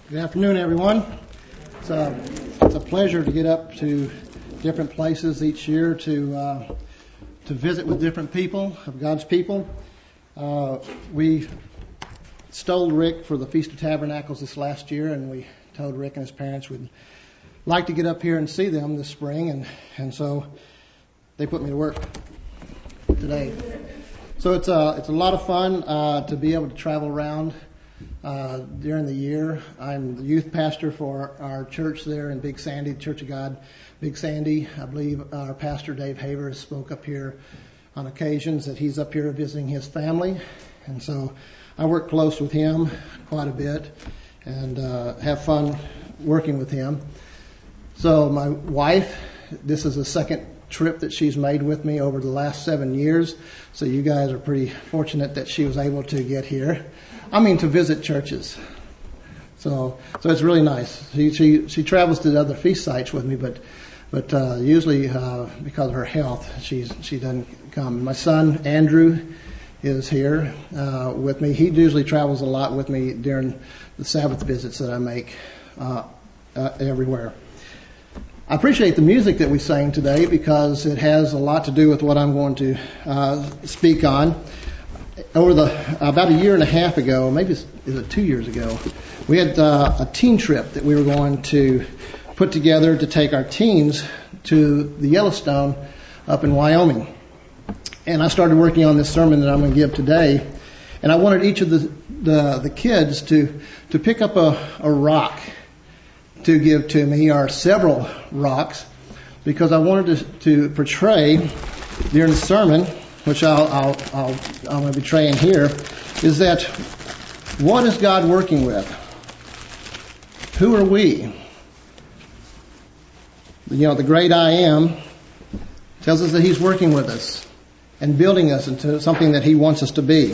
Good afternoon, everyone. It's a pleasure to get up to different places each year to visit with different people, of God's people. We stole Rick for the Feast of Tabernacles this last year, and we told Rick and his parents we'd like to get up here and see them this spring, and so they put me to work today. So it's a lot of fun to be able to travel around during the year. I'm the youth pastor for our church there in Big Sandy, Church of God, Big Sandy. I believe our pastor Dave Haver spoke up here on occasions that he's up here visiting his family, and so I work close with him quite a bit and have fun working with him. So my wife, this is the second trip that she's made with me over the last 7 years. So you guys are pretty fortunate that she was able to get here. To visit churches. So it's really nice. She travels to the other feast sites with me, but usually because of her health, she doesn't come. My son Andrew is here with me. He usually travels a lot with me during the Sabbath visits that I make everywhere. I appreciate the music that we sang today because it has a lot to do with what I'm going to speak on. About a year and a half ago, maybe is it 2 years ago, we had a teen trip that we were going to put together to take our teens to the Yellowstone up in Wyoming. And I started working on this sermon that I'm going to give today. And I wanted each of the kids to pick up a rock to give to me, or several rocks, because I wanted to portray during the sermon, which I'm going to be portraying here, is that what is God working with? Who are we? The great I am tells us that He's working with us and building us into something that He wants us to be.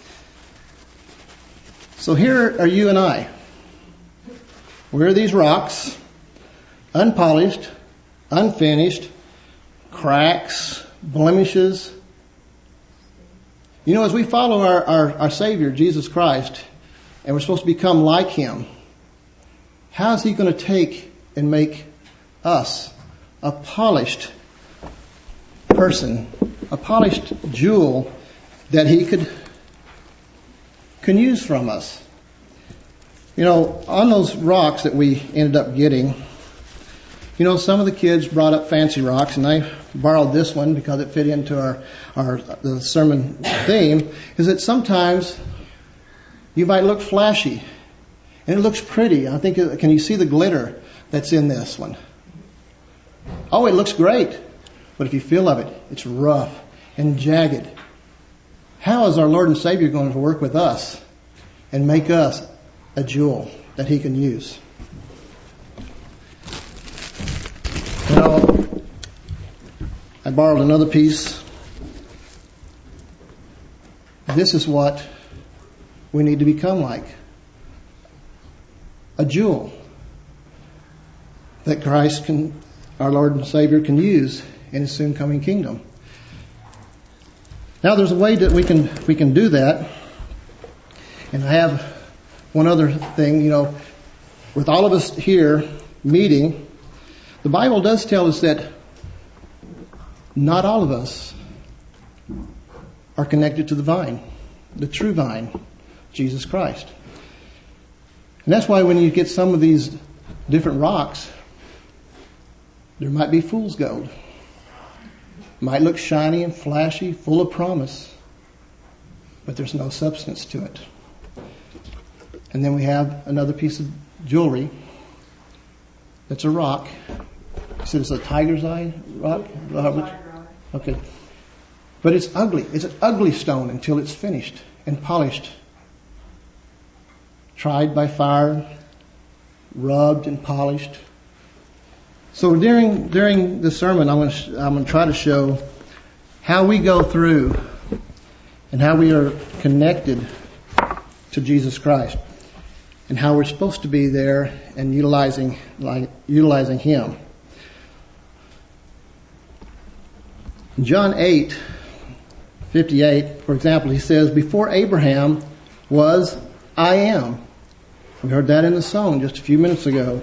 So here are you and I. We're these rocks, unpolished, unfinished, cracks, blemishes. As we follow our Savior, Jesus Christ, and we're supposed to become like Him, how is He going to take and make us a polished person, a polished jewel that He can use from us? On those rocks that we ended up getting, some of the kids brought up fancy rocks, and I borrowed this one because it fit into the sermon theme, is that sometimes you might look flashy, and it looks pretty. I think, can you see the glitter that's in this one? Oh, it looks great, but if you feel of it, it's rough and jagged. How is our Lord and Savior going to work with us and make us a jewel that He can use? I borrowed another piece. This is what we need to become like. A jewel that Christ our Lord and Savior can use in His soon coming kingdom. Now there's a way that we can do that. And I have one other thing, with all of us here meeting, the Bible does tell us that not all of us are connected to the vine, the true vine, Jesus Christ. And that's why when you get some of these different rocks, there might be fool's gold. Might look shiny and flashy, full of promise, but there's no substance to it. And then we have another piece of jewelry that's a rock. You said it's a tiger's eye rock? Okay. But it's ugly. It's an ugly stone until it's finished and polished. Tried by fire, rubbed and polished. So during the sermon, I'm going to try to show how we go through and how we are connected to Jesus Christ and how we're supposed to be there and utilizing Him. In John 8:58, for example, He says, "Before Abraham was, I am." We heard that in the song just a few minutes ago.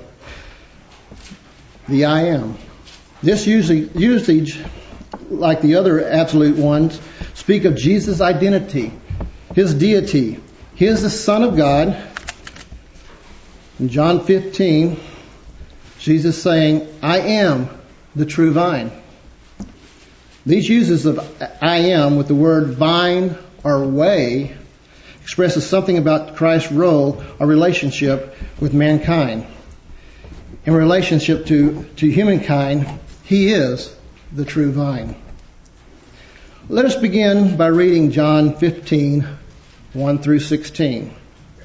The I am. This usage, like the other absolute ones, speak of Jesus' identity, His deity. He is the Son of God. In John 15, Jesus saying, I am the true vine. These uses of I am with the word vine or way expresses something about Christ's role or relationship with mankind. In relationship to humankind, He is the true vine. Let us begin by reading John 15, 1 through 16.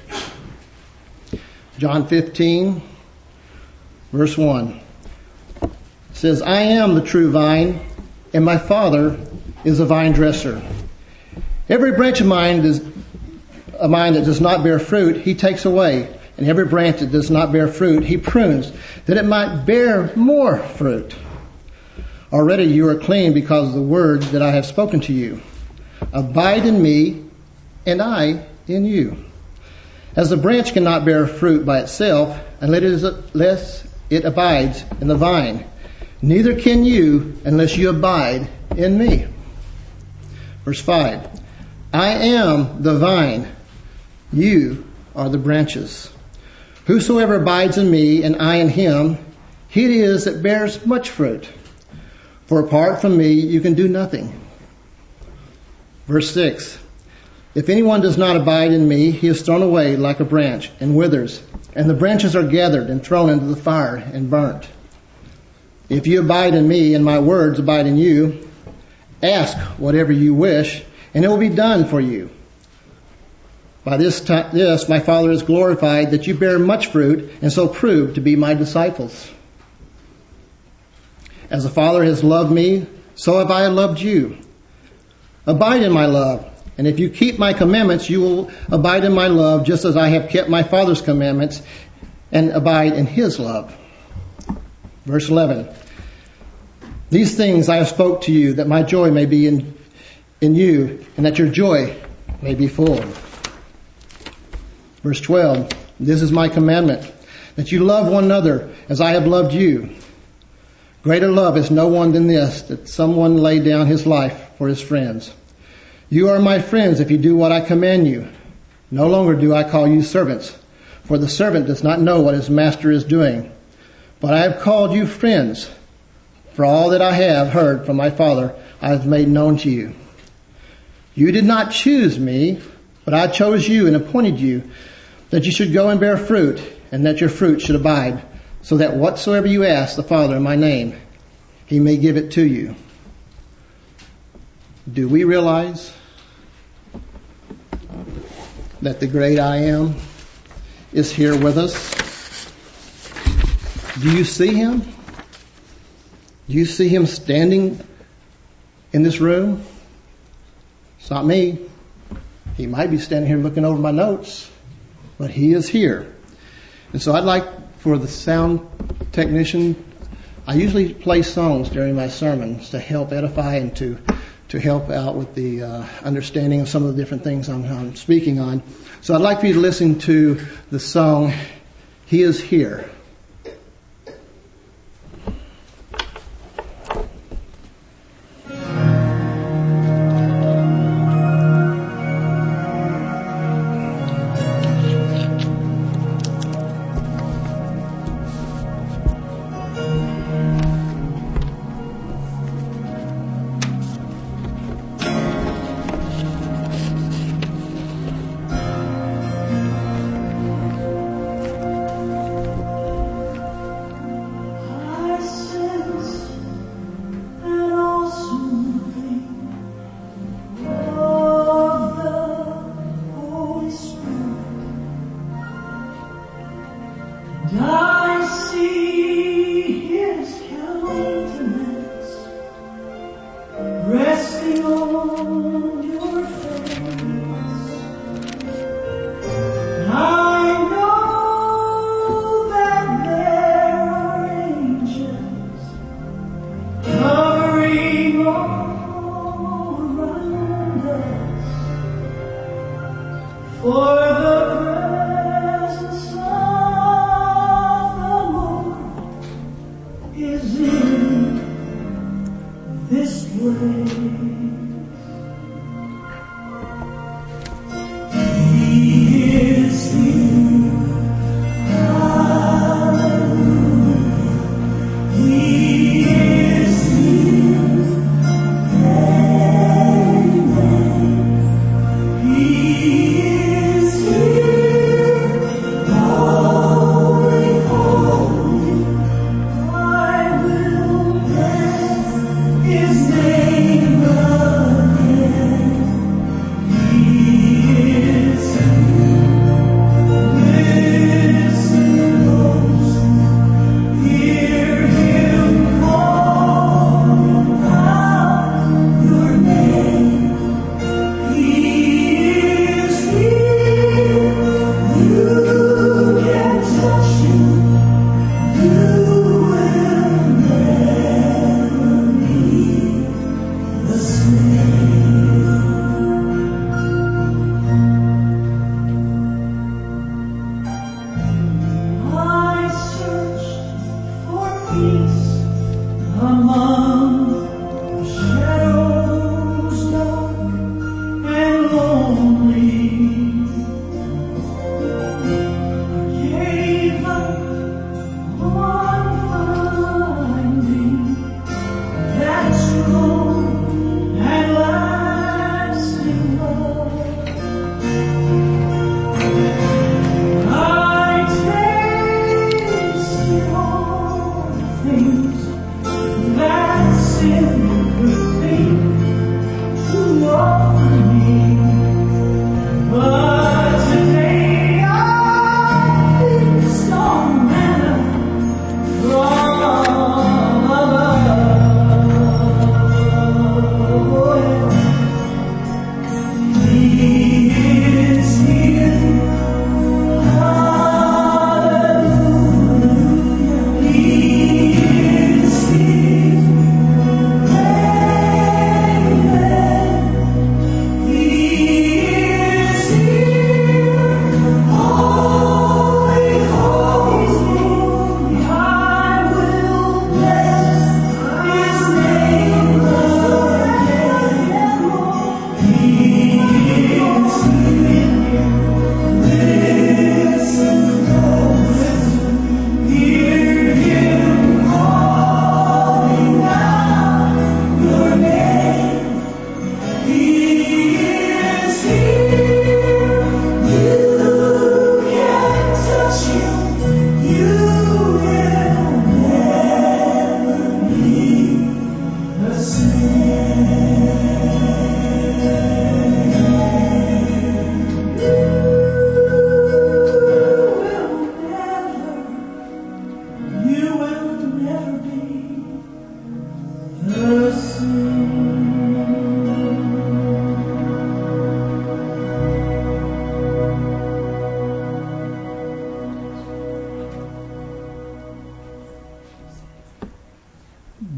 John 15, verse 1. It says, I am the true vine, and my Father is a vine dresser. Every branch of mine that does not bear fruit, He takes away. And every branch that does not bear fruit, He prunes, that it might bear more fruit. Already you are clean because of the word that I have spoken to you. Abide in me, and I in you. As the branch cannot bear fruit by itself unless it abides in the vine, neither can you unless you abide in me. Verse 5. I am the vine, you are the branches. Whosoever abides in me and I in him, he it is that bears much fruit. For apart from me you can do nothing. Verse 6. If anyone does not abide in me, he is thrown away like a branch and withers, and the branches are gathered and thrown into the fire and burnt. If you abide in me and my words abide in you, ask whatever you wish, and it will be done for you. By this my Father is glorified, that you bear much fruit, and so prove to be my disciples. As the Father has loved me, so have I loved you. Abide in my love, and if you keep my commandments, you will abide in my love, just as I have kept my Father's commandments and abide in His love. Verse 11. These things I have spoke to you, that my joy may be in you, and that your joy may be full. Verse 12. This is my commandment, that you love one another as I have loved you. Greater love is no one than this, that someone lay down his life for his friends. You are my friends if you do what I command you. No longer do I call you servants, for the servant does not know what his master is doing. But I have called you friends, for all that I have heard from my Father I have made known to you. You did not choose me, but I chose you and appointed you, that you should go and bear fruit, and that your fruit should abide, so that whatsoever you ask the Father in my name, He may give it to you. Do we realize that the great I am is here with us? Do you see Him? Do you see Him standing in this room? It's not me. He might be standing here looking over my notes, but He is here. And so I'd like for the sound technician, I usually play songs during my sermons to help edify and to help out with the understanding of some of the different things I'm speaking on. So I'd like for you to listen to the song, He is Here. For the presence of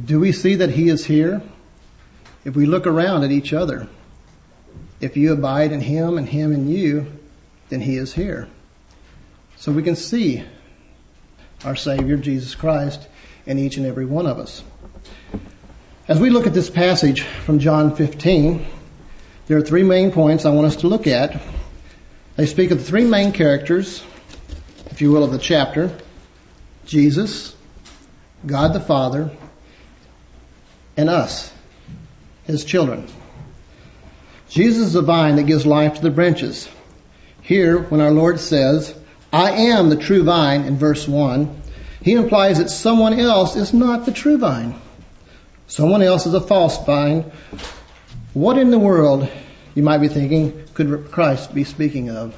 Do we see that He is here? If we look around at each other, if you abide in Him and Him in you, then He is here. So we can see our Savior, Jesus Christ, in each and every one of us. As we look at this passage from John 15, there are three main points I want us to look at. They speak of the three main characters, if you will, of the chapter: Jesus, God the Father, and us, His children. Jesus is the vine that gives life to the branches. Here, when our Lord says, I am the true vine, in verse 1, He implies that someone else is not the true vine. Someone else is a false vine. What in the world, you might be thinking, could Christ be speaking of?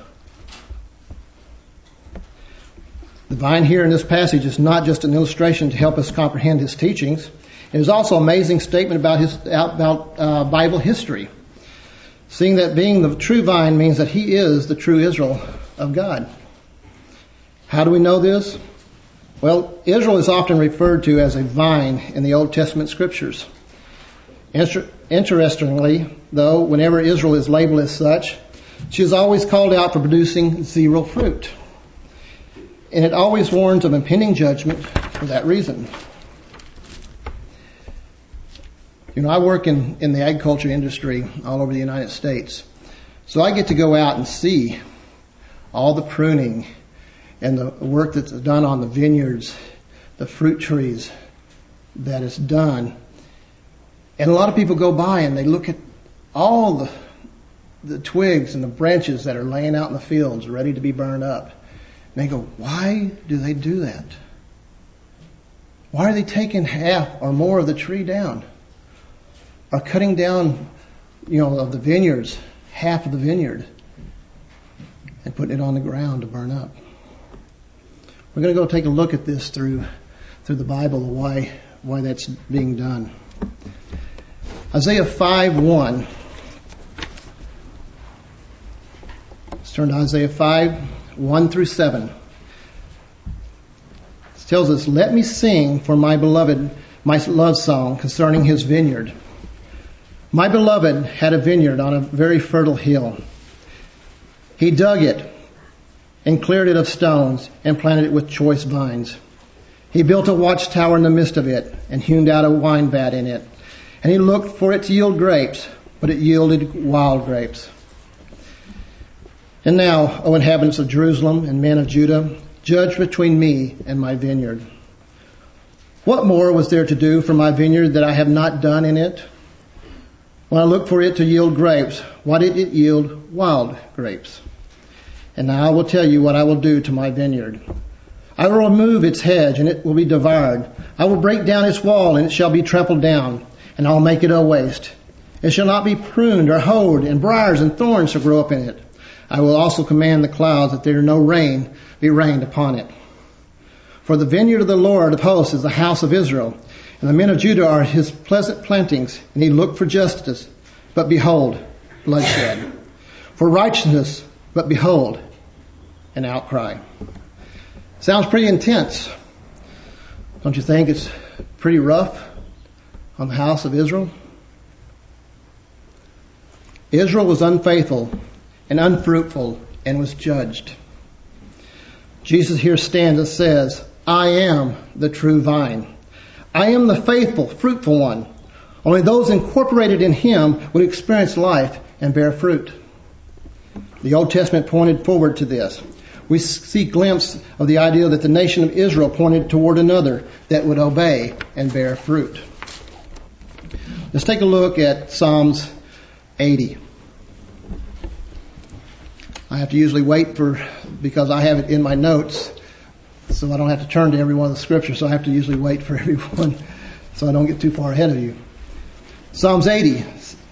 The vine here in this passage is not just an illustration to help us comprehend His teachings. It is also an amazing statement about Bible history. Seeing that being the true vine means that He is the true Israel of God. How do we know this? Well, Israel is often referred to as a vine in the Old Testament scriptures. Interestingly, though, whenever Israel is labeled as such, she is always called out for producing zero fruit. And it always warns of impending judgment for that reason. You know, I work in the agriculture industry all over the United States. So I get to go out and see all the pruning and the work that's done on the vineyards, the fruit trees that is done. And a lot of people go by and they look at all the twigs and the branches that are laying out in the fields ready to be burned up. And they go, why do they do that? Why are they taking half or more of the tree down? Or cutting down, of the vineyards, half of the vineyard, and putting it on the ground to burn up? We're going to go take a look at this through the Bible, why that's being done. Isaiah 5:1. Let's turn to Isaiah 5:1-7. It tells us, let me sing for my beloved my love song concerning his vineyard. My beloved had a vineyard on a very fertile hill. He dug it and cleared it of stones and planted it with choice vines. He built a watchtower in the midst of it and hewn out a wine vat in it. And he looked for it to yield grapes, but it yielded wild grapes. And now, O inhabitants of Jerusalem and men of Judah, judge between me and my vineyard. What more was there to do for my vineyard that I have not done in it? When I looked for it to yield grapes, why did it yield wild grapes? And now I will tell you what I will do to my vineyard. I will remove its hedge, and it will be devoured. I will break down its wall, and it shall be trampled down, and I will make it a waste. It shall not be pruned or hoed, and briars and thorns shall grow up in it. I will also command the clouds that there no rain be rained upon it. For the vineyard of the Lord of hosts is the house of Israel, and the men of Judah are his pleasant plantings, and he looked for justice, but behold, bloodshed. For righteousness, but behold, an outcry. Sounds pretty intense. Don't you think it's pretty rough on the house of Israel? Israel was unfaithful and unfruitful and was judged. Jesus here stands and says, I am the true vine. I am the faithful, fruitful one. Only those incorporated in him would experience life and bear fruit. The Old Testament pointed forward to this. We see a glimpse of the idea that the nation of Israel pointed toward another that would obey and bear fruit. Let's take a look at Psalms 80. I have to usually wait because I have it in my notes, so I don't have to turn to every one of the scriptures, so I have to usually wait for everyone so I don't get too far ahead of you. Psalms 80,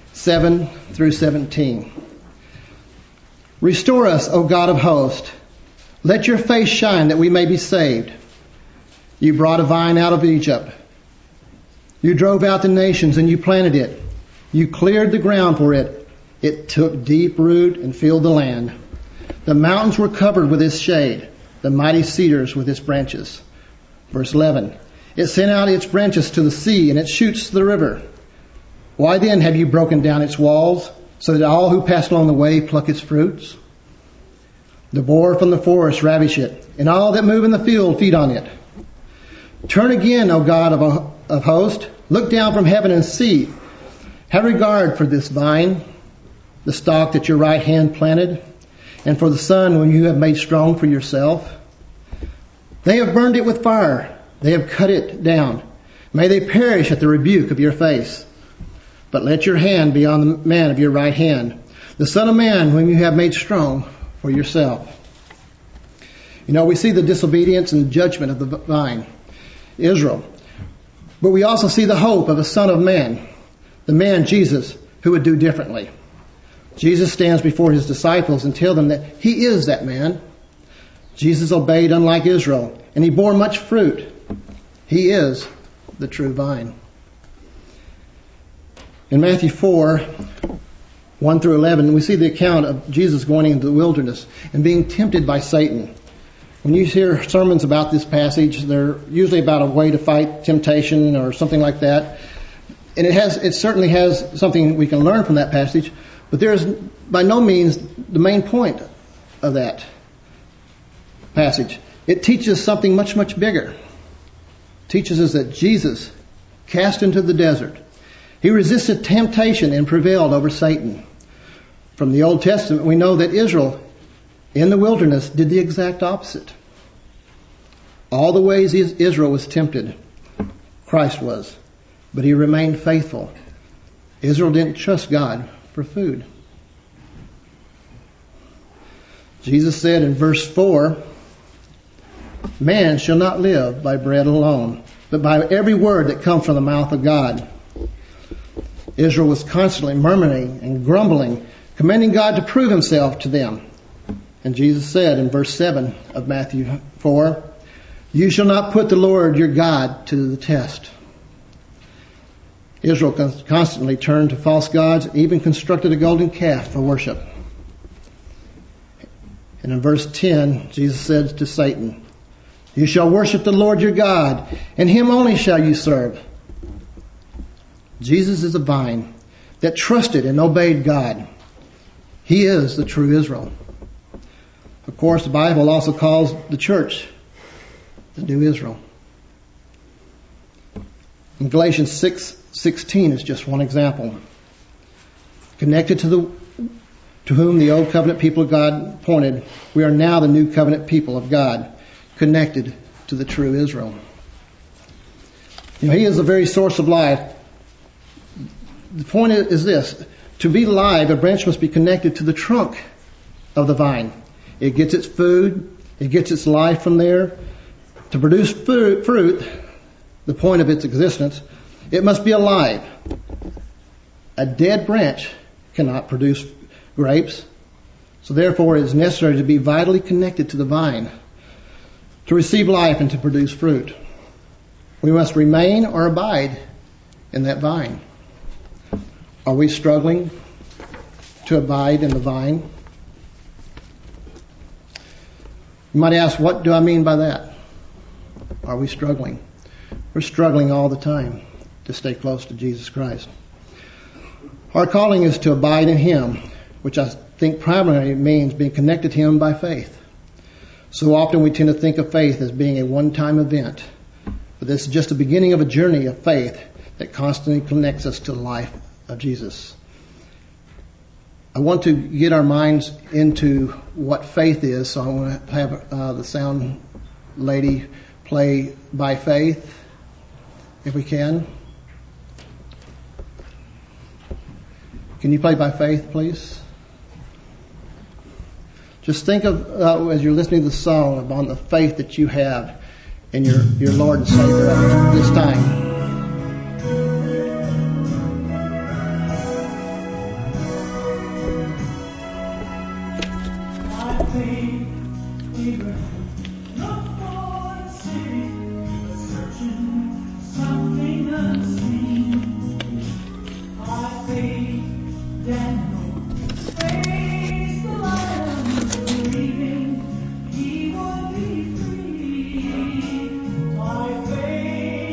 7-17. Restore us, O God of hosts. Let your face shine that we may be saved. You brought a vine out of Egypt. You drove out the nations and you planted it. You cleared the ground for it. It took deep root and filled the land. The mountains were covered with its shade, the mighty cedars with its branches. Verse 11. It sent out its branches to the sea, and its shoots to the river. Why then have you broken down its walls, so that all who pass along the way pluck its fruits? The boar from the forest ravish it, and all that move in the field feed on it. Turn again, O God of hosts, look down from heaven and see. Have regard for this vine, the stalk that your right hand planted, and for the son whom you have made strong for yourself. They have burned it with fire. They have cut it down. May they perish at the rebuke of your face. But let your hand be on the man of your right hand, the Son of Man whom you have made strong for yourself. You know, we see the disobedience and judgment of the vine, Israel. But we also see the hope of a Son of Man, the man Jesus, who would do differently. Jesus stands before his disciples and tells them that he is that man. Jesus obeyed unlike Israel, and he bore much fruit. He is the true vine. In Matthew 4, 1 through 11, we see the account of Jesus going into the wilderness and being tempted by Satan. When you hear sermons about this passage, they're usually about a way to fight temptation or something like that. And it certainly has something we can learn from that passage, but there is by no means the main point of that passage. It teaches something much, much bigger. It teaches us that Jesus cast into the desert. He resisted temptation and prevailed over Satan. From the Old Testament, we know that Israel in the wilderness did the exact opposite. All the ways Israel was tempted, Christ was. But he remained faithful. Israel didn't trust God for food. Jesus said in verse 4, man shall not live by bread alone, but by every word that comes from the mouth of God. Israel was constantly murmuring and grumbling, commanding God to prove himself to them. And Jesus said in verse 7 of Matthew 4, you shall not put the Lord your God to the test. Israel constantly turned to false gods, even constructed a golden calf for worship. And in verse 10, Jesus said to Satan, you shall worship the Lord your God, and him only shall you serve. Jesus is a vine that trusted and obeyed God. He is the true Israel. Of course, the Bible also calls the church the new Israel. In Galatians 6:16 is just one example. Connected to whom the old covenant people of God pointed, we are now the new covenant people of God, connected to the true Israel. You know, he is the very source of life. The point is this: to be live, a branch must be connected to the trunk of the vine. It gets its food, it gets its life from there. To produce fruit, the point of its existence, it must be alive. A dead branch cannot produce grapes, so therefore it is necessary to be vitally connected to the vine to receive life and to produce fruit. We must remain or abide in that vine. Are we struggling to abide in the vine? You might ask, what do I mean by that? Are we struggling? We're struggling all the time to stay close to Jesus Christ. Our calling is to abide in him, which I think primarily means being connected to him by faith. So often we tend to think of faith as being a one-time event, but this is just the beginning of a journey of faith that constantly connects us to the life of Jesus. I want to get our minds into what faith is, so I want to have the sound lady play By Faith, if we can. Can you play By Faith, please? Just think of, as you're listening to the song, about the faith that you have in your Lord and Savior at this time. He will be free. By faith.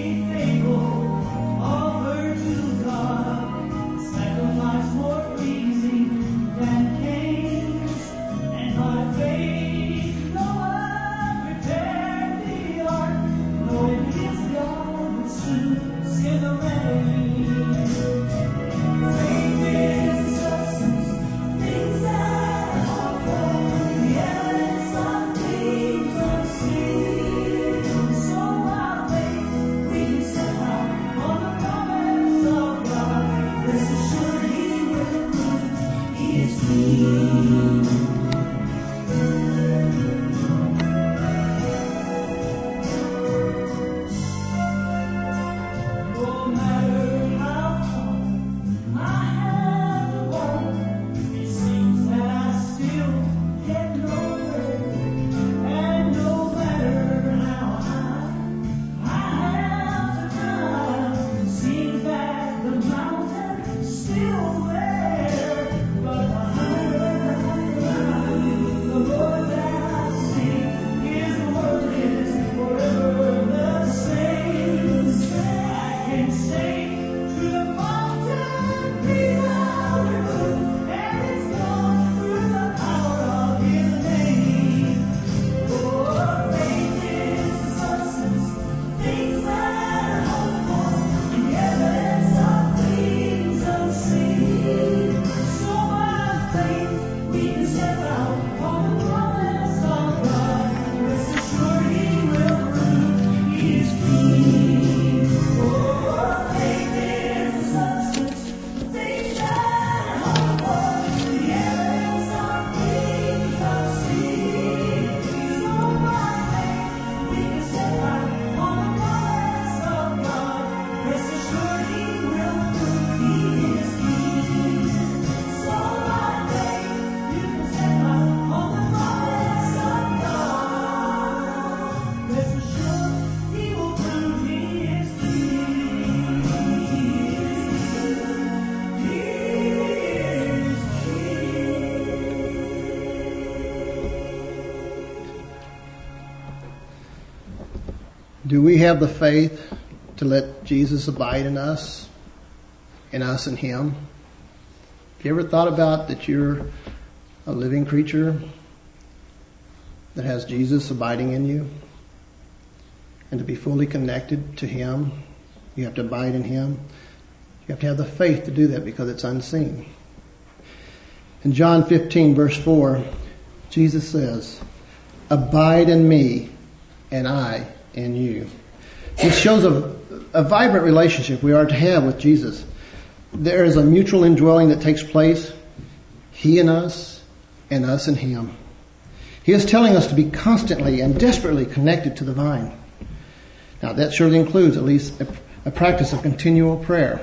Do we have the faith to let Jesus abide in us and Him? Have you ever thought about that you're a living creature that has Jesus abiding in you? And to be fully connected to Him, you have to abide in Him. You have to have the faith to do that because it's unseen. In John 15, verse 4, Jesus says, "Abide in me, and I in you." This shows a vibrant relationship we are to have with Jesus. There is a mutual indwelling that takes place, He in us and us in Him. He is telling us to be constantly and desperately connected to the vine. Now that surely includes at least a practice of continual prayer.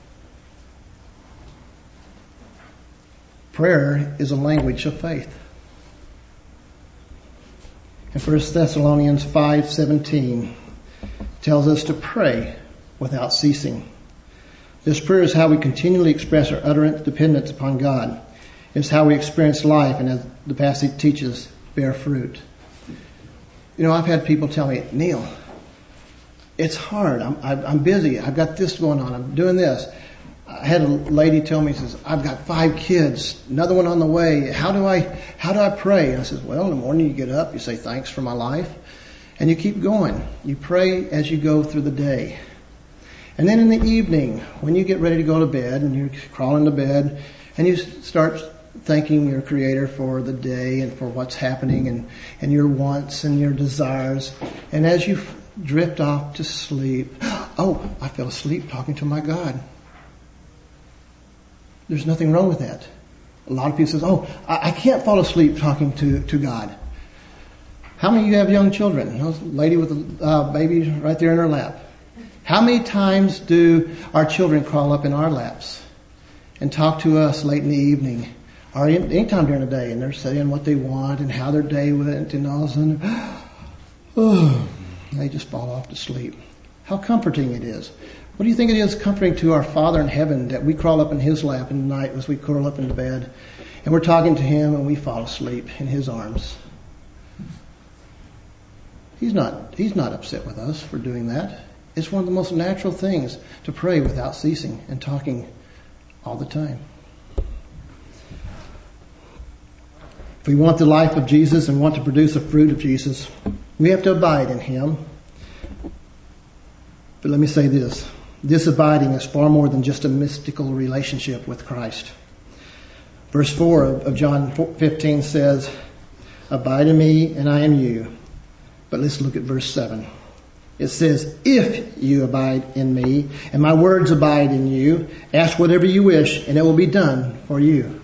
Prayer is a language of faith. In 1 Thessalonians 5:17 tells us to pray without ceasing. This prayer is how we continually express our utter dependence upon God. It's how we experience life, and as the passage teaches, bear fruit. You know, I've had people tell me, "Neil, it's hard. I'm busy. I've got this going on. I'm doing this." I had a lady tell me, says, "I've got 5 kids, another one on the way. How do I pray?" And I said, "Well, in the morning you get up, you say thanks for my life, and you keep going. You pray as you go through the day. And then in the evening, when you get ready to go to bed and you're crawling to bed, and you start thanking your Creator for the day and for what's happening and your wants and your desires. And as you drift off to sleep, oh, I fell asleep talking to my God." There's nothing wrong with that. A lot of people say, "Oh, I can't fall asleep talking to God." How many of you have young children? A lady with a baby right there in her lap. How many times do our children crawl up in our laps and talk to us late in the evening or anytime during the day, and they're saying what they want and how their day went, and all of a sudden, they just fall off to sleep. How comforting it is. What do you think it is comforting to our Father in heaven that we crawl up in His lap in the night as we curl up into bed and we're talking to Him and we fall asleep in His arms? He's not upset with us for doing that. It's one of the most natural things to pray without ceasing and talking all the time. If we want the life of Jesus and want to produce the fruit of Jesus, we have to abide in Him. But let me say this. This abiding is far more than just a mystical relationship with Christ. Verse 4 of John 15 says, "Abide in me and I in you." But let's look at verse 7. It says, "If you abide in me and my words abide in you, ask whatever you wish and it will be done for you."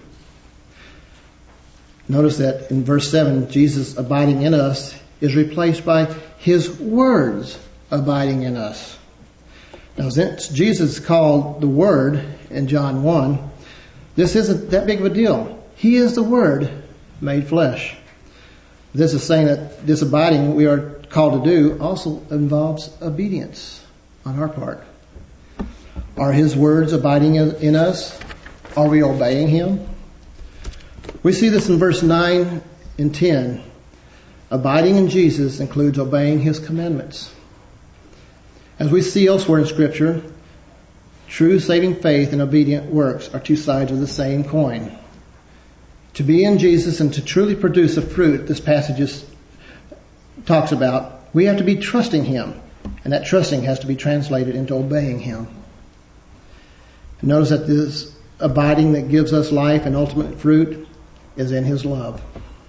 Notice that in verse 7, Jesus abiding in us is replaced by His words abiding in us. Now, since Jesus called the Word in John 1, this isn't that big of a deal. He is the Word made flesh. This is saying that this abiding we are called to do also involves obedience on our part. Are His words abiding in us? Are we obeying Him? We see this in verse 9 and 10. Abiding in Jesus includes obeying His commandments. As we see elsewhere in Scripture, true saving faith and obedient works are two sides of the same coin. To be in Jesus and to truly produce the fruit this passage talks about, we have to be trusting Him. And that trusting has to be translated into obeying Him. And notice that this abiding that gives us life and ultimate fruit is in His love.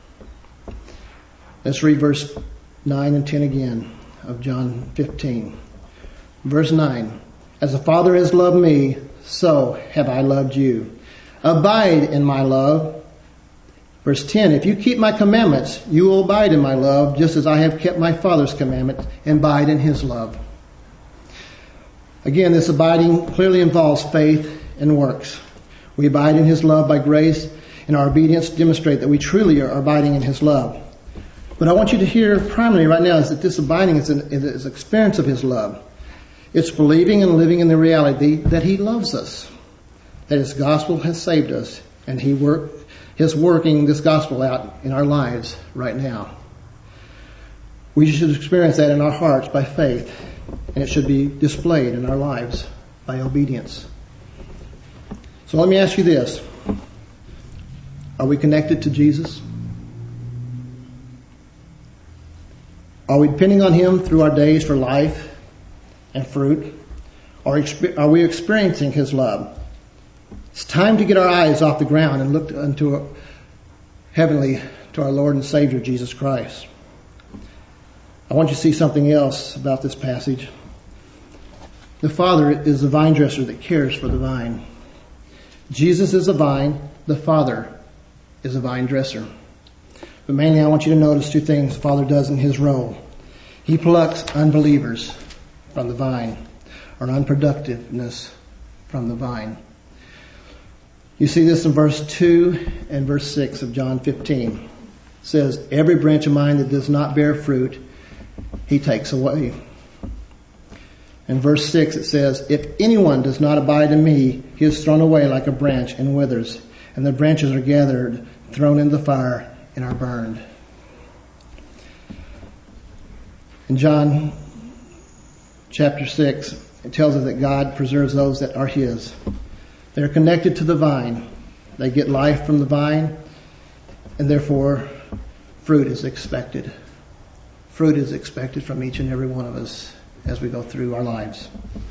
Let's read verse 9 and 10 again of John 15. Verse 9, "As the Father has loved me, so have I loved you. Abide in my love." Verse 10, "If you keep my commandments, you will abide in my love, just as I have kept my Father's commandments and abide in His love." Again, this abiding clearly involves faith and works. We abide in His love by grace, and our obedience demonstrate that we truly are abiding in His love. But I want you to hear primarily right now is that this abiding is an experience of His love. It's believing and living in the reality that He loves us, that His gospel has saved us, and He's working this gospel out in our lives right now. We should experience that in our hearts by faith, and it should be displayed in our lives by obedience. So let me ask you this. Are we connected to Jesus? Are we depending on Him through our days for life and fruit? Or are we experiencing His love? It's time to get our eyes off the ground and look unto heavenly, to our Lord and Savior, Jesus Christ. I want you to see something else about this passage. The Father is the vine dresser that cares for the vine. Jesus is the vine. The Father is a vine dresser. But mainly I want you to notice two things the Father does in His role. He plucks unbelievers from the vine, or unproductiveness from the vine. You see this in verse 2 and verse 6 of John 15. It says, every branch of mine that does not bear fruit, He takes away. In verse 6 it says, if anyone does not abide in me, he is thrown away like a branch and withers, and the branches are gathered, thrown in the fire, and are burned. In John chapter 6, it tells us that God preserves those that are His. They're connected to the vine. They get life from the vine, and therefore fruit is expected. Fruit is expected from each and every one of us as we go through our lives.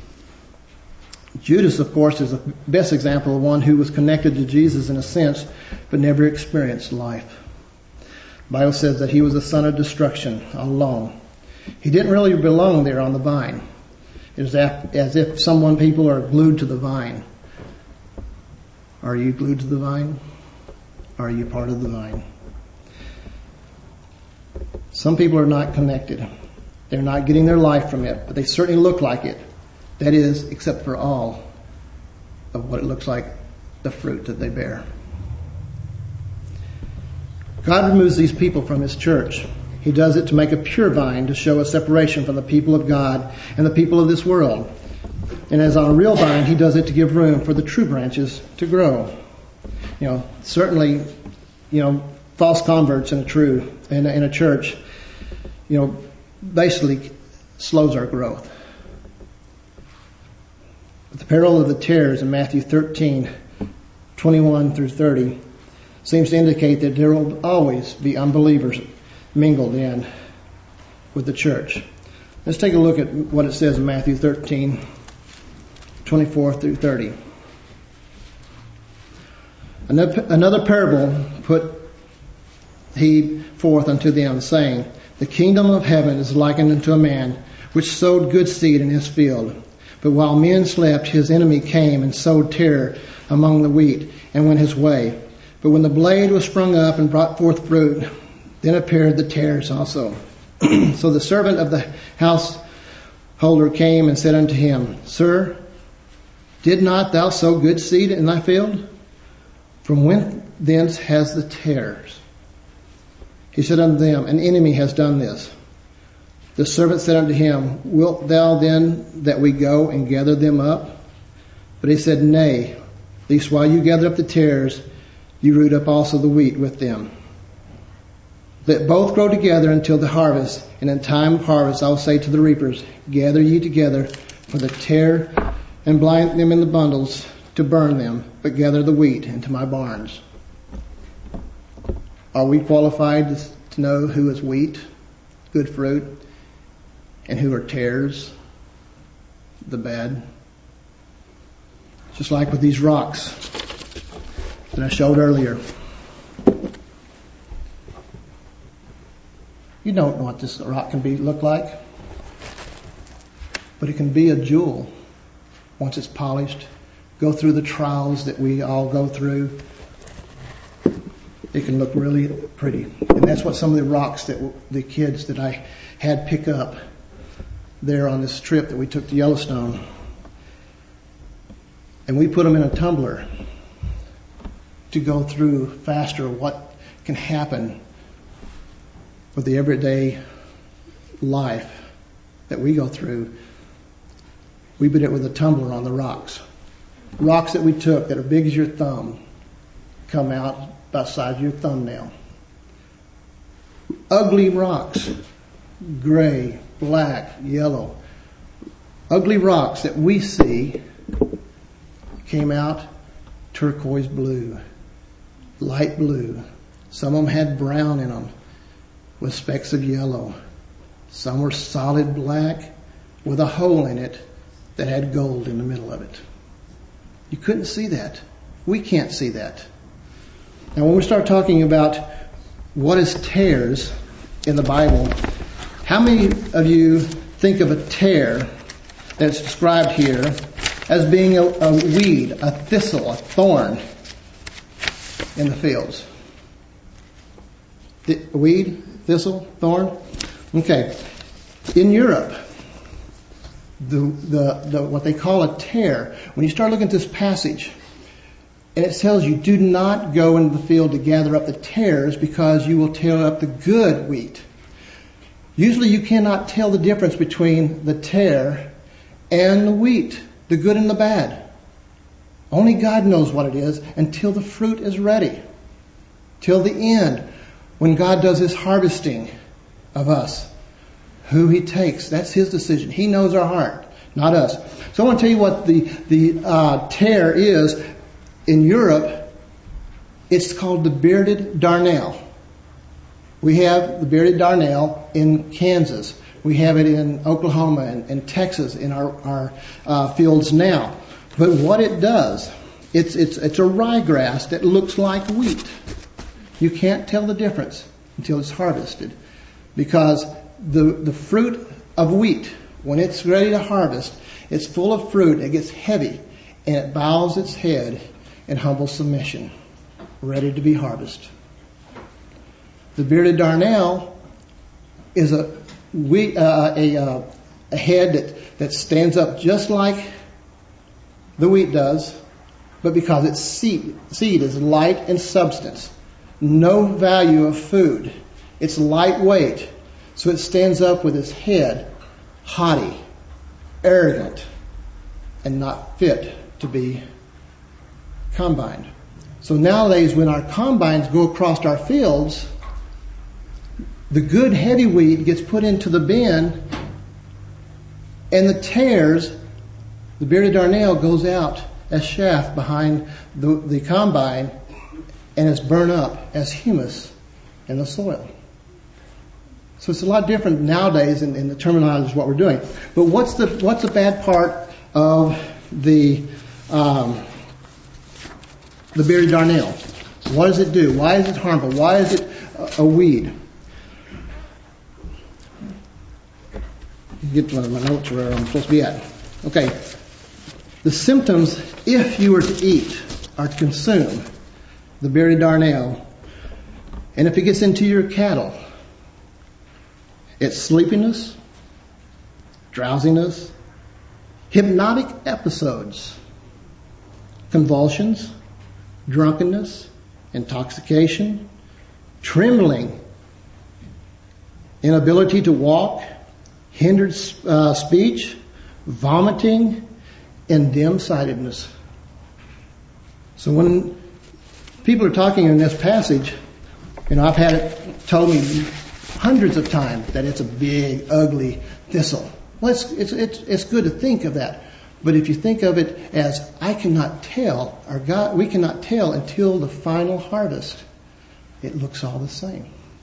Judas, of course, is the best example of one who was connected to Jesus in a sense, but never experienced life. The Bible says that he was a son of destruction all along. He didn't really belong there on the vine. It was as if people are glued to the vine. Are you glued to the vine? Are you part of the vine? Some people are not connected. They're not getting their life from it, but they certainly look like it. That is, except for all of what it looks like, the fruit that they bear. God removes these people from His church. He does it to make a pure vine, to show a separation from the people of God and the people of this world. And as on a real vine, He does it to give room for the true branches to grow. Certainly, false converts in a church, basically slows our growth. But the parable of the tares in Matthew 13:21 through 30 seems to indicate that there will always be unbelievers mingled in with the church. Let's take a look at what it says in Matthew 13:24 through 30. Another parable put He forth unto them, saying, the kingdom of heaven is likened unto a man which sowed good seed in his field. But while men slept, his enemy came and sowed terror among the wheat, and went his way. But when the blade was sprung up and brought forth fruit, then appeared the tares also. So the servant of the householder came and said unto him, Sir, did not thou sow good seed in thy field? From whence thence has the tares? He said unto them, an enemy has done this. The servant said unto him, wilt thou then that we go and gather them up? But he said, Nay, lest while you gather up the tares, you root up also the wheat with them. Let both grow together until the harvest, and in time of harvest I will say to the reapers, gather ye together for the tare, and bind them in the bundles to burn them, but gather the wheat into my barns. Are we qualified to know who is wheat, good fruit, and who are tares, the bad? Just like with these rocks that I showed earlier. You don't know what this rock can look like, but it can be a jewel once it's polished. Go through the trials that we all go through. It can look really pretty. And that's what some of the rocks that the kids that I had pick up there on this trip that we took to Yellowstone. And we put them in a tumbler to go through faster what can happen with the everyday life that we go through. We put it with a tumbler on the rocks. Rocks that we took that are big as your thumb come out about the size of your thumbnail. Ugly rocks. gray, black, yellow. Ugly rocks that we see came out turquoise blue, light blue. Some of them had brown in them with specks of yellow. Some were solid black with a hole in it that had gold in the middle of it. You couldn't see that. We can't see that. Now when we start talking about what is tares in the Bible, how many of you think of a tare that's described here as being a weed, a thistle, a thorn in the fields? Weed, thistle, thorn? Okay. In Europe, the what they call a tare, when you start looking at this passage, and it tells you, do not go into the field to gather up the tares because you will tear up the good wheat. Usually you cannot tell the difference between the tare and the wheat, the good and the bad. Only God knows what it is until the fruit is ready. Till the end, when God does His harvesting of us. Who He takes, that's His decision. He knows our heart, not us. So I want to tell you what the tare is. In Europe, it's called the bearded darnel. We have the bearded darnel in Kansas. We have it in Oklahoma and Texas in our fields now. But what it does, it's a ryegrass that looks like wheat. You can't tell the difference until it's harvested, because the fruit of wheat, when it's ready to harvest, it's full of fruit. It gets heavy and it bows its head in humble submission, ready to be harvested. The bearded darnel is a head that stands up just like the wheat does, but because its seed is light in substance, no value of food. It's lightweight, so it stands up with its head haughty, arrogant, and not fit to be combined. So nowadays, when our combines go across our fields, the good heavy wheat gets put into the bin, and the tares, the bearded darnel, goes out as chaff behind the combine, and is burned up as humus in the soil. So it's a lot different nowadays in the terminology of what we're doing. But what's the bad part of the bearded darnel? What does it do? Why is it harmful? Why is it a weed? Get one of my notes where I'm supposed to be at. Okay. The symptoms, if you were to eat or consume the bearded darnel, and if it gets into your cattle, it's sleepiness, drowsiness, hypnotic episodes, convulsions, drunkenness, intoxication, trembling, inability to walk, hindered speech, vomiting, and dim-sightedness. So when people are talking in this passage, I've had it told me hundreds of times that it's a big, ugly thistle. Well, it's good to think of that. But if you think of it as we cannot tell until the final harvest, it looks all the same.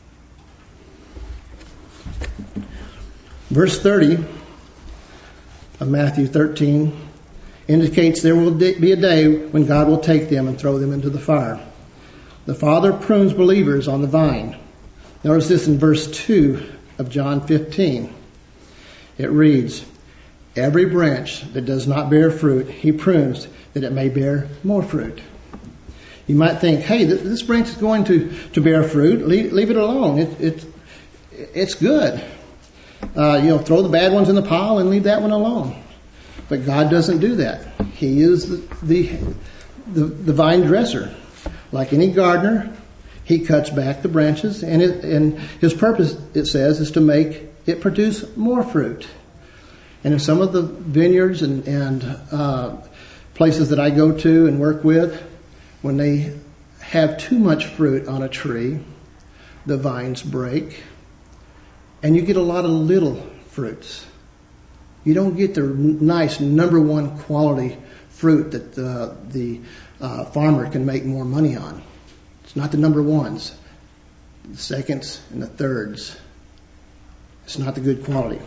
Verse 30 of Matthew 13 indicates there will be a day when God will take them and throw them into the fire. The Father prunes believers on the vine. Notice this in verse 2 of John 15. It reads, "Every branch that does not bear fruit, He prunes that it may bear more fruit." You might think, hey, this branch is going to bear fruit. Leave it alone. It's good. Throw the bad ones in the pile and leave that one alone. But God doesn't do that. He is the vine dresser. Like any gardener, He cuts back the branches, and His purpose, it says, is to make it produce more fruit. And in some of the vineyards and places that I go to and work with, when they have too much fruit on a tree, the vines break and you get a lot of little fruits. You don't get the nice number one quality fruit that the farmer can make more money on. It's not the number ones, the seconds and the thirds. It's not the good quality.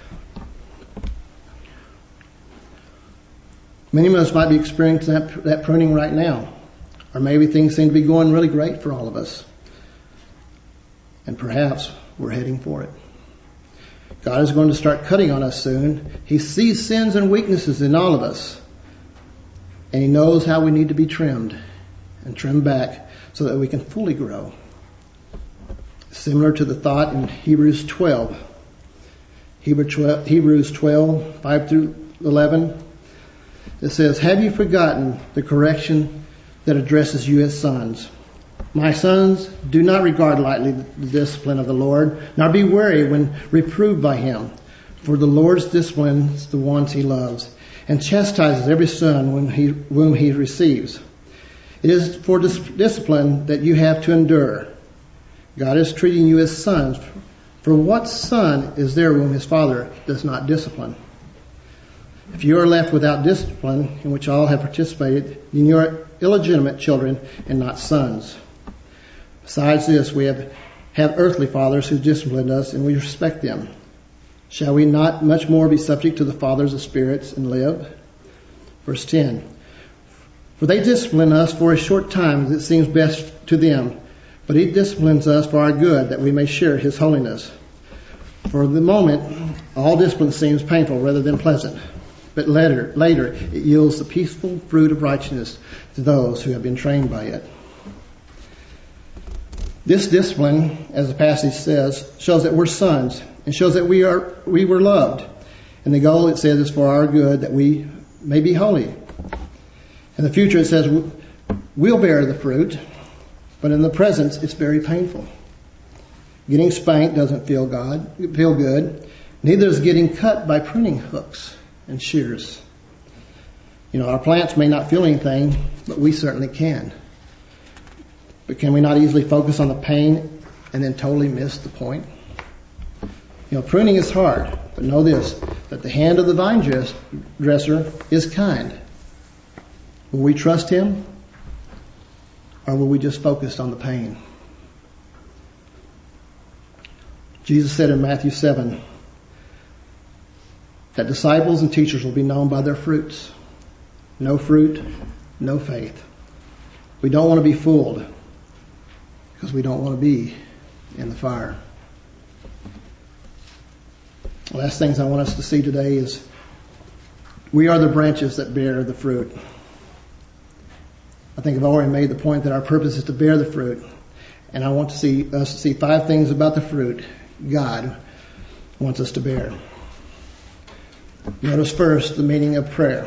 Many of us might be experiencing that pruning right now. Or maybe things seem to be going really great for all of us. And perhaps we're heading for it. God is going to start cutting on us soon. He sees sins and weaknesses in all of us. And He knows how we need to be trimmed and trimmed back so that we can fully grow. Similar to the thought in Hebrews 12. Hebrews 12, 5 through 11. It says, "Have you forgotten the correction that addresses you as sons? My sons, do not regard lightly the discipline of the Lord, nor be weary when reproved by Him. For the Lord disciplines the ones He loves, and chastises every son whom He receives. It is for discipline that you have to endure. God is treating you as sons. For what son is there whom his father does not discipline? If you are left without discipline, in which all have participated, then you are illegitimate children and not sons. Besides this, we have earthly fathers who disciplined us, and we respect them. Shall we not much more be subject to the fathers of spirits and live?" Verse 10. "For they discipline us for a short time as it seems best to them, but He disciplines us for our good, that we may share His holiness. For the moment, all discipline seems painful rather than pleasant, but later it yields the peaceful fruit of righteousness to those who have been trained by it." This discipline, as the passage says, shows that we're sons and shows that we were loved. And the goal, it says, is for our good, that we may be holy. In the future, it says we'll bear the fruit, but in the present, it's very painful. Getting spanked doesn't feel good. Neither is getting cut by pruning hooks and shears. Our plants may not feel anything, but we certainly can. But can we not easily focus on the pain and then totally miss the point? Pruning is hard, but know this, that the hand of the vine dresser is kind. Will we trust Him, or will we just focus on the pain? Jesus said in Matthew 7 that disciples and teachers will be known by their fruits. No fruit, no faith. We don't want to be fooled, because we don't want to be in the fire. The last things I want us to see today is we are the branches that bear the fruit. I think I've already made the point that our purpose is to bear the fruit. And I want us to see 5 things about the fruit God wants us to bear. Notice first the meaning of prayer.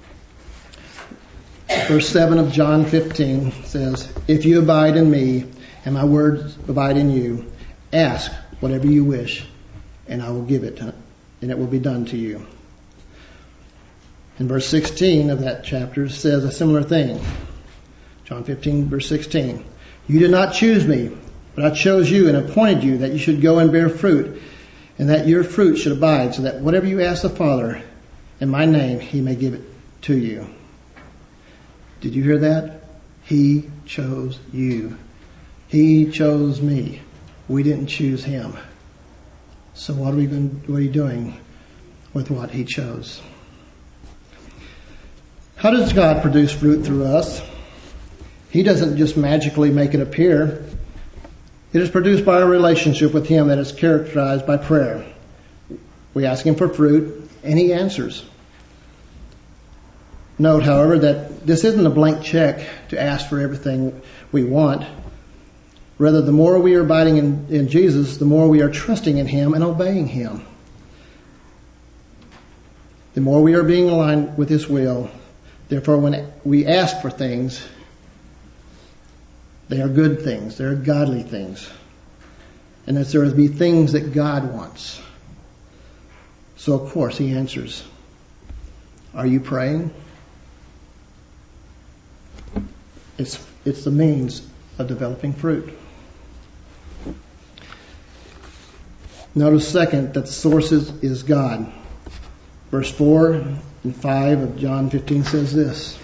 Verse 7 of John 15 says, "If you abide in me, and my words abide in you, ask whatever you wish, and I will give it, and it will be done to you." And verse 16 of that chapter says a similar thing. John 15, verse 16. "You did not choose me, but I chose you and appointed you that you should go and bear fruit, and that your fruit should abide, so that whatever you ask the Father in my name, He may give it to you." Did you hear that? He chose you. He chose me. We didn't choose Him. So what are you doing with what He chose? How does God produce fruit through us? He doesn't just magically make it appear. It is produced by a relationship with Him that is characterized by prayer. We ask Him for fruit, and He answers. Note, however, that this isn't a blank check to ask for everything we want. Rather, the more we are abiding in Jesus, the more we are trusting in Him and obeying Him. The more we are being aligned with His will. Therefore, when we ask for things, they are good things. They are godly things. And that there will be things that God wants. So, of course, He answers. Are you praying? It's the means of developing fruit. Notice second, that the source is God. Verse 4 and 5 of John 15 says this.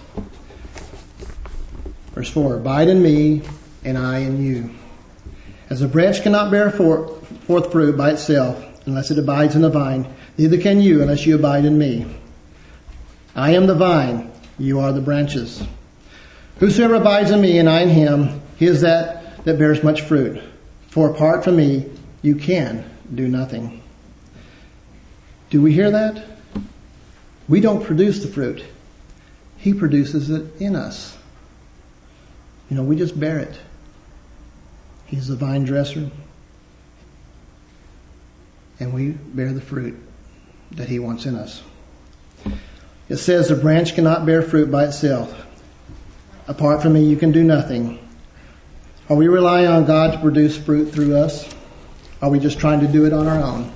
Verse 4, abide in me, and I in you. As a branch cannot bear forth fruit by itself, unless it abides in the vine, neither can you unless you abide in me. I am the vine, you are the branches. Whosoever abides in me, and I in him, he is that bears much fruit. For apart from me, you can do nothing. Do we hear that? We don't produce the fruit. He produces it in us. We just bear it. He's the vine dresser. And we bear the fruit that He wants in us. It says the branch cannot bear fruit by itself. Apart from me, you can do nothing. Are we relying on God to produce fruit through us? Are we just trying to do it on our own?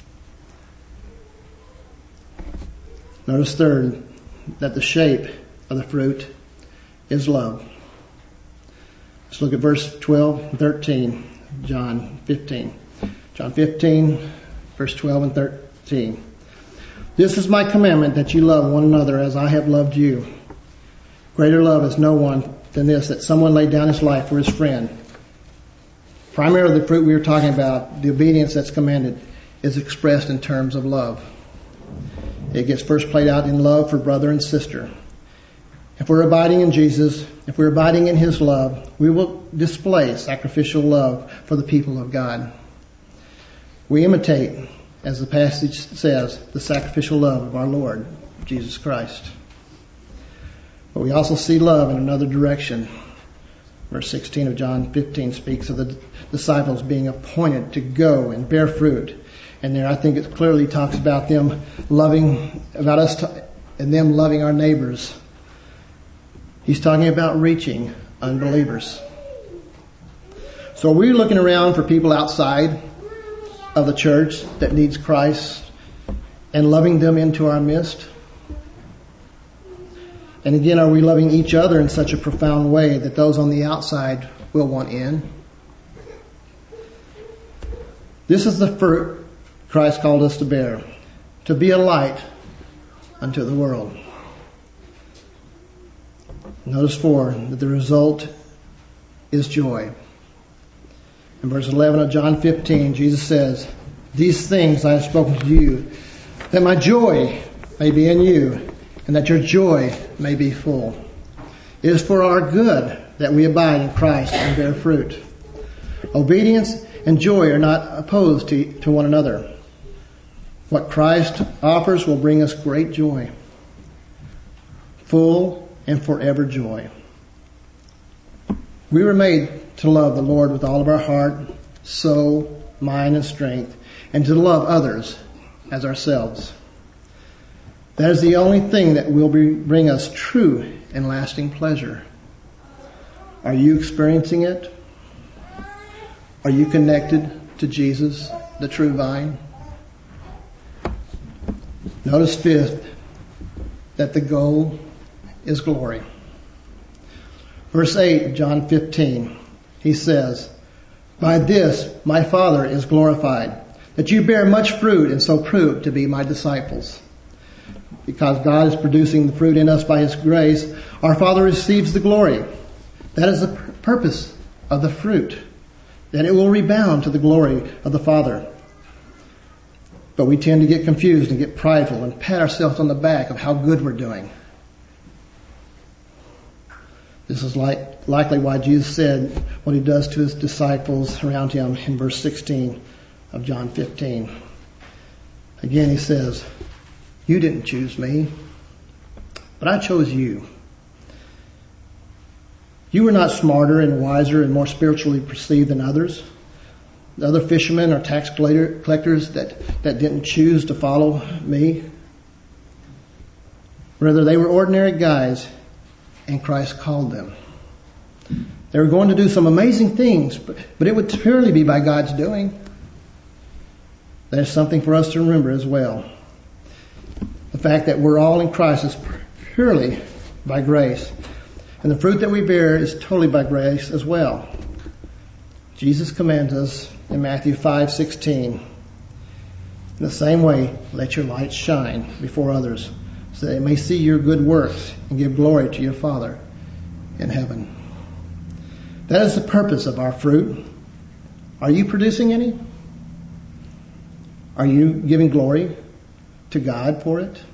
Notice third, that the shape of the fruit is love. Let's look at verse 12 and 13, John 15. John 15, verse 12 and 13. This is my commandment, that you love one another as I have loved you. Greater love is no one than this, that someone laid down his life for his friend. Primarily the fruit we were talking about, the obedience that's commanded, is expressed in terms of love. It gets first played out in love for brother and sister. If we're abiding in Jesus, if we're abiding in His love, we will display sacrificial love for the people of God. We imitate, as the passage says, the sacrificial love of our Lord, Jesus Christ. But we also see love in another direction. Verse 16 of John 15 speaks of the disciples being appointed to go and bear fruit. And there I think it clearly talks about them loving, about us and them loving our neighbors. He's talking about reaching unbelievers. So are we looking around for people outside of the church that needs Christ and loving them into our midst? And again, are we loving each other in such a profound way that those on the outside will want in? This is the fruit Christ called us to bear, to be a light unto the world. Notice 4, that the result is joy. In verse 11 of John 15, Jesus says, these things I have spoken to you, that my joy may be in you, and that your joy may be full. It is for our good that we abide in Christ and bear fruit. Obedience and joy are not opposed to one another. What Christ offers will bring us great joy. Full and forever joy. We were made to love the Lord with all of our heart, soul, mind, and strength, and to love others as ourselves. That is the only thing that will bring us true and lasting pleasure. Are you experiencing it? Are you connected to Jesus, the true vine? Notice 5th, that the goal is glory. Verse 8 of John 15, he says, by this my Father is glorified, that you bear much fruit and so prove to be my disciples. Because God is producing the fruit in us by His grace, our Father receives the glory. That is the purpose of the fruit, that it will rebound to the glory of the Father. But we tend to get confused and get prideful and pat ourselves on the back of how good we're doing. This is likely why Jesus said what He does to His disciples around Him in verse 16 of John 15. Again, He says, you didn't choose me, but I chose you. You were not smarter and wiser and more spiritually perceived than others. The other fishermen or tax collectors that didn't choose to follow me. Rather, they were ordinary guys, and Christ called them. They were going to do some amazing things, but it would purely be by God's doing. There's something for us to remember as well. The fact that we're all in Christ is purely by grace. And the fruit that we bear is totally by grace as well. Jesus commands us in Matthew 5:16, In the same way, let your light shine before others, so that they may see your good works and give glory to your Father in heaven. That is the purpose of our fruit. Are you producing any? Are you giving glory to God for it?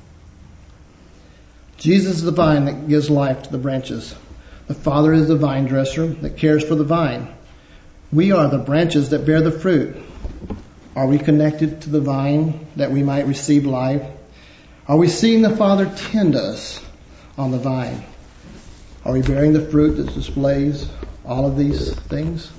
Jesus is the vine that gives life to the branches. The Father is the vine dresser that cares for the vine. We are the branches that bear the fruit. Are we connected to the vine that we might receive life? Are we seeing the Father tend us on the vine? Are we bearing the fruit that displays all of these things?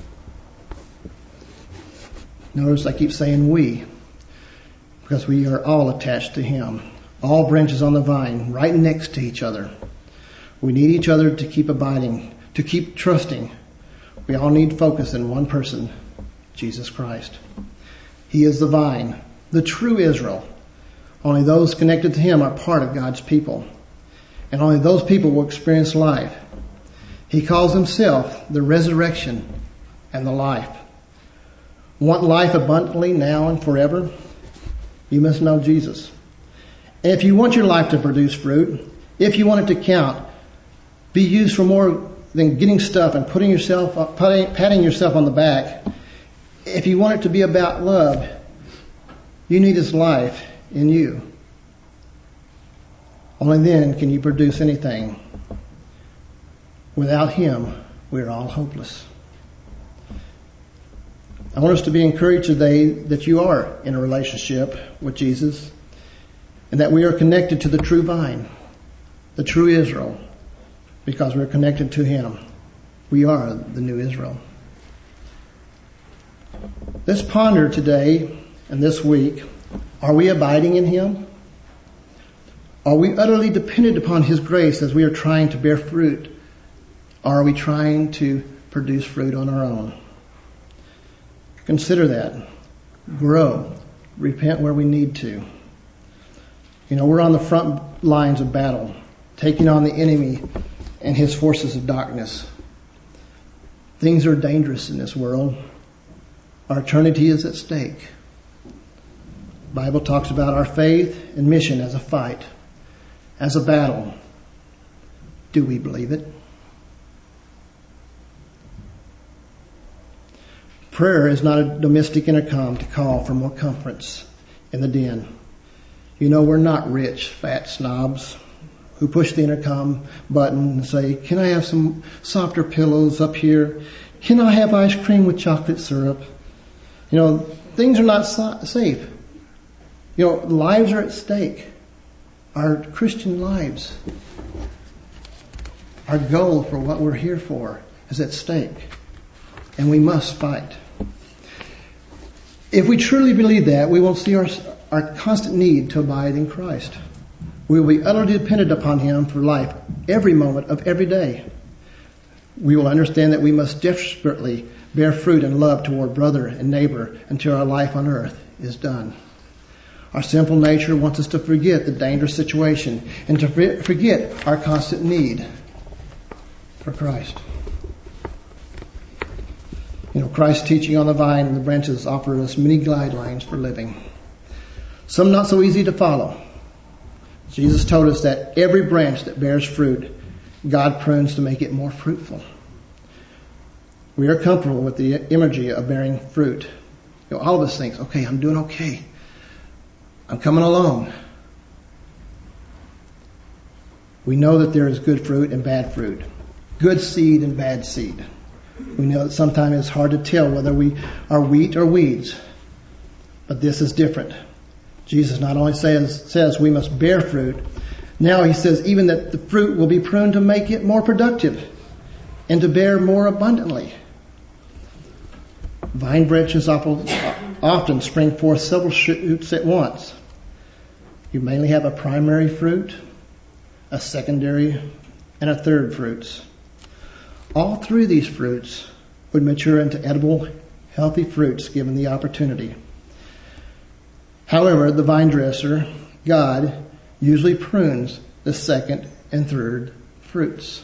Notice I keep saying we, because we are all attached to Him. All branches on the vine, right next to each other. We need each other to keep abiding, to keep trusting. We all need focus in one person, Jesus Christ. He is the vine, the true Israel. Only those connected to Him are part of God's people. And only those people will experience life. He calls Himself the resurrection and the life. Want life abundantly now and forever? You must know Jesus. And if you want your life to produce fruit, if you want it to count, be used for more than getting stuff and patting yourself on the back. If you want it to be about love, you need His life in you. Only then can you produce anything. Without Him, we're all hopeless. I want us to be encouraged today that you are in a relationship with Jesus and that we are connected to the true vine, the true Israel, because we're connected to Him. We are the new Israel. Let's ponder today and this week, are we abiding in Him? Are we utterly dependent upon His grace as we are trying to bear fruit? Or are we trying to produce fruit on our own? Consider that. Grow. Repent where we need to. We're on the front lines of battle, taking on the enemy and his forces of darkness. Things are dangerous in this world. Our eternity is at stake. The Bible talks about our faith and mission as a fight, as a battle. Do we believe it? Prayer is not a domestic intercom to call for more comforts in the den. We're not rich, fat snobs who push the intercom button and say, can I have some softer pillows up here? Can I have ice cream with chocolate syrup? Things are not safe. Lives are at stake. Our Christian lives. Our goal for what we're here for is at stake. And we must fight. If we truly believe that, we will see our constant need to abide in Christ. We will be utterly dependent upon Him for life every moment of every day. We will understand that we must desperately bear fruit and love toward brother and neighbor until our life on earth is done. Our sinful nature wants us to forget the dangerous situation and to forget our constant need for Christ. Christ's teaching on the vine and the branches offer us many guidelines for living. Some not so easy to follow. Jesus told us that every branch that bears fruit, God prunes to make it more fruitful. We are comfortable with the imagery of bearing fruit. All of us think, okay, I'm doing okay. I'm coming along. We know that there is good fruit and bad fruit. Good seed and bad seed. We know that sometimes it's hard to tell whether we are wheat or weeds. But this is different. Jesus not only says we must bear fruit, now He says even that the fruit will be pruned to make it more productive and to bear more abundantly. Vine branches often spring forth several shoots at once. You mainly have a primary fruit, a secondary, and a third fruits. All three of these fruits would mature into edible, healthy fruits given the opportunity. However, the vine dresser, God, usually prunes the second and third fruits.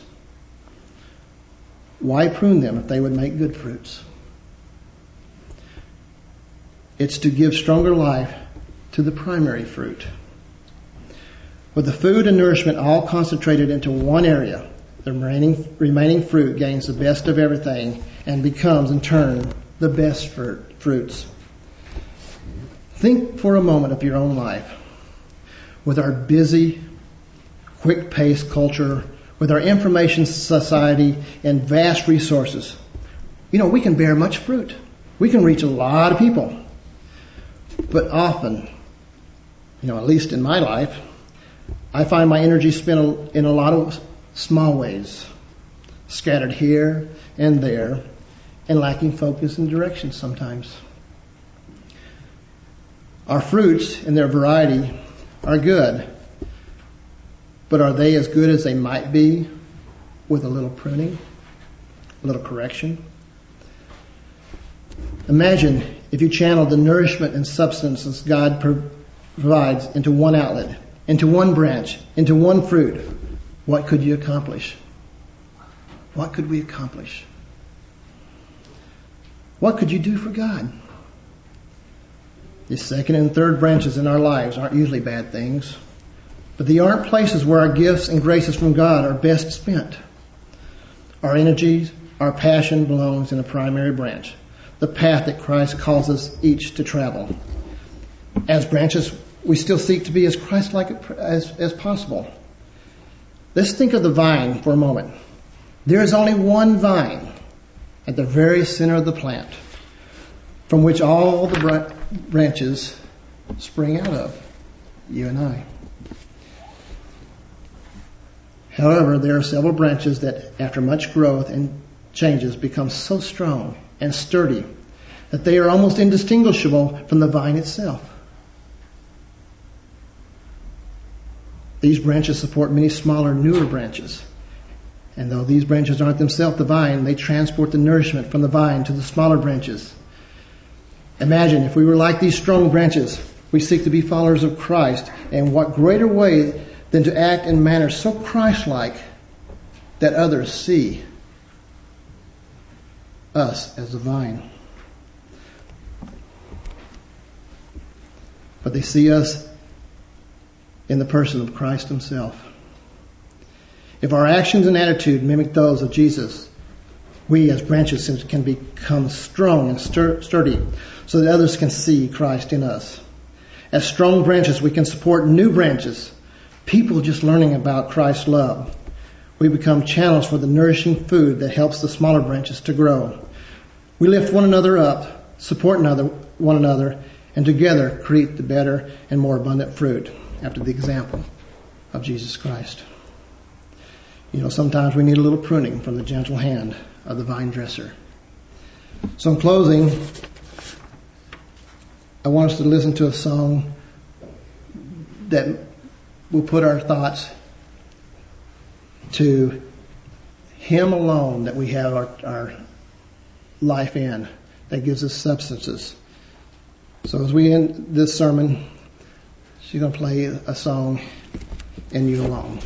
Why prune them if they would make good fruits? It's to give stronger life to the primary fruit. With the food and nourishment all concentrated into one area, the remaining fruit gains the best of everything and becomes, in turn, the best fruits. Think for a moment of your own life. With our busy, quick-paced culture, with our information society and vast resources, we can bear much fruit. We can reach a lot of people. But often, at least in my life, I find my energy spent in a lot of small ways, scattered here and there, and lacking focus and direction sometimes. Our fruits in their variety are good, but are they as good as they might be with a little pruning, a little correction? Imagine if you channeled the nourishment and substances God provides into one outlet, into one branch, into one fruit. What could you accomplish? What could we accomplish? What could you do for God? The second and third branches in our lives aren't usually bad things, but they aren't places where our gifts and graces from God are best spent. Our energies, our passion belongs in a primary branch, the path that Christ calls us each to travel. As branches, we still seek to be as Christ-like as possible. Let's think of the vine for a moment. There is only one vine at the very center of the plant, from which all the branches spring out of, you and I. However, there are several branches that, after much growth and changes, become so strong and sturdy that they are almost indistinguishable from the vine itself. These branches support many smaller, newer branches. And though these branches aren't themselves the vine, they transport the nourishment from the vine to the smaller branches. Imagine if we were like these strong branches, we seek to be followers of Christ, and what greater way than to act in manner so Christ-like that others see us as the vine. But they see us in the person of Christ himself. If our actions and attitude mimic those of Jesus, we as branches can become strong and sturdy so that others can see Christ in us. As strong branches, we can support new branches, people just learning about Christ's love. We become channels for the nourishing food that helps the smaller branches to grow. We lift one another up, support one another, and together create the better and more abundant fruit after the example of Jesus Christ. Sometimes we need a little pruning from the gentle hand of the vine dresser. So in closing, I want us to listen to a song that will put our thoughts to Him alone that we have our life in, that gives us substances. So as we end this sermon, she's going to play a song, "And You Alone."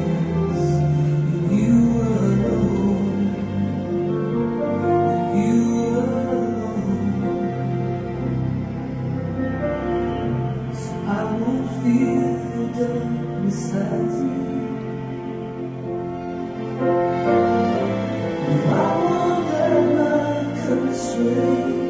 You beside me. I won't let my colors sway.